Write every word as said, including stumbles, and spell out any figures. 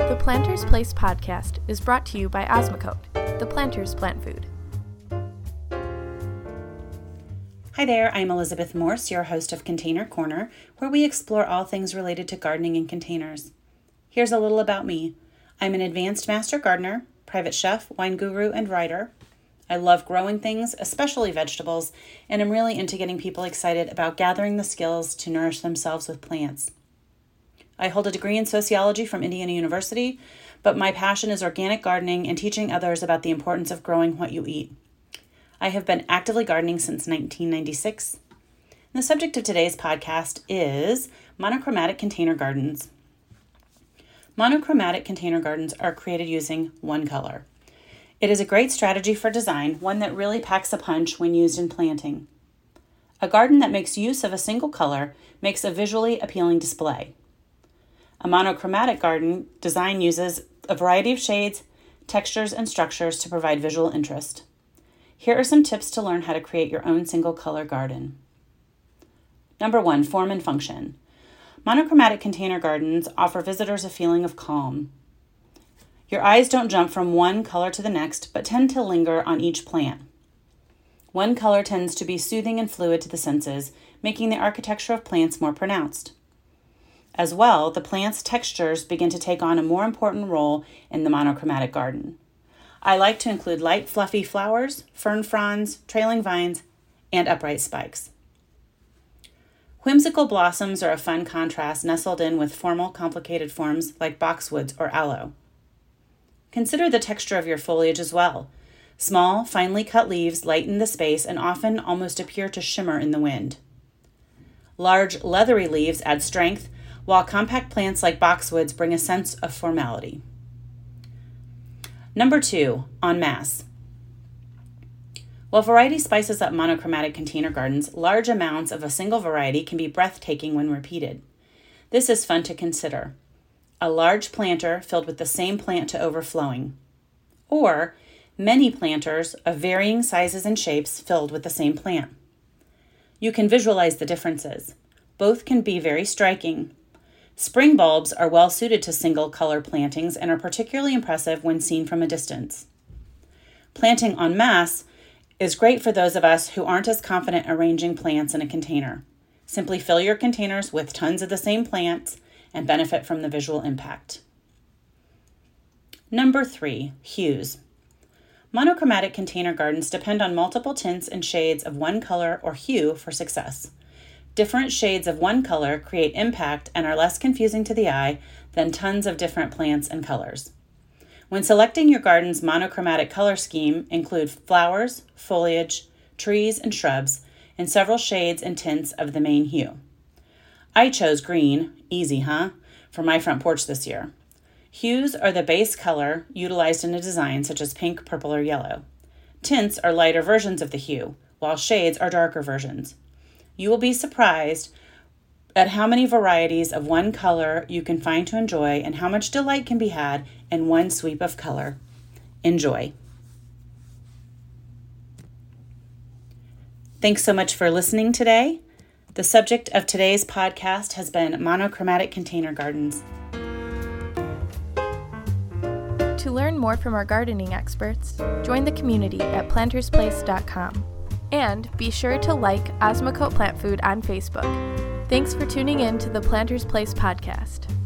The Planter's Place podcast is brought to you by Osmocote, the Planter's Plant Food. Hi there, I'm Elizabeth Morse, your host of Container Corner, where we explore all things related to gardening in containers. Here's a little about me. I'm an advanced master gardener, private chef, wine guru, and writer. I love growing things, especially vegetables, and I'm really into getting people excited about gathering the skills to nourish themselves with plants. I hold a degree in sociology from Indiana University, but my passion is organic gardening and teaching others about the importance of growing what you eat. I have been actively gardening since nineteen ninety-six. And the subject of today's podcast is monochromatic container gardens. Monochromatic container gardens are created using one color. It is a great strategy for design, one that really packs a punch when used in planting. A garden that makes use of a single color makes a visually appealing display. A monochromatic garden design uses a variety of shades, textures, and structures to provide visual interest. Here are some tips to learn how to create your own single color garden. Number one, form and function. Monochromatic container gardens offer visitors a feeling of calm. Your eyes don't jump from one color to the next, but tend to linger on each plant. One color tends to be soothing and fluid to the senses, making the architecture of plants more pronounced. As well, the plant's textures begin to take on a more important role in the monochromatic garden. I like to include light, fluffy flowers, fern fronds, trailing vines, and upright spikes. Whimsical blossoms are a fun contrast nestled in with formal, complicated forms like boxwoods or aloe. Consider the texture of your foliage as well. Small, finely cut leaves lighten the space and often almost appear to shimmer in the wind. Large, leathery leaves add strength, while compact plants like boxwoods bring a sense of formality. Number two, en masse. While variety spices up monochromatic container gardens, large amounts of a single variety can be breathtaking when repeated. This is fun to consider. A large planter filled with the same plant to overflowing, or many planters of varying sizes and shapes filled with the same plant. You can visualize the differences. Both can be very striking. Spring bulbs are well suited to single color plantings and are particularly impressive when seen from a distance. Planting en masse is great for those of us who aren't as confident arranging plants in a container. Simply fill your containers with tons of the same plants and benefit from the visual impact. Number three, hues. Monochromatic container gardens depend on multiple tints and shades of one color or hue for success. Different shades of one color create impact and are less confusing to the eye than tons of different plants and colors. When selecting your garden's monochromatic color scheme, include flowers, foliage, trees, and shrubs in several shades and tints of the main hue. I chose green, easy, huh, for my front porch this year. Hues are the base color utilized in a design such as pink, purple, or yellow. Tints are lighter versions of the hue, while shades are darker versions. You will be surprised at how many varieties of one color you can find to enjoy and how much delight can be had in one sweep of color. Enjoy. Thanks so much for listening today. The subject of today's podcast has been monochromatic container gardens. To learn more from our gardening experts, join the community at planters place dot com. And be sure to like Osmocote Plant Food on Facebook. Thanks for tuning in to the Planter's Place podcast.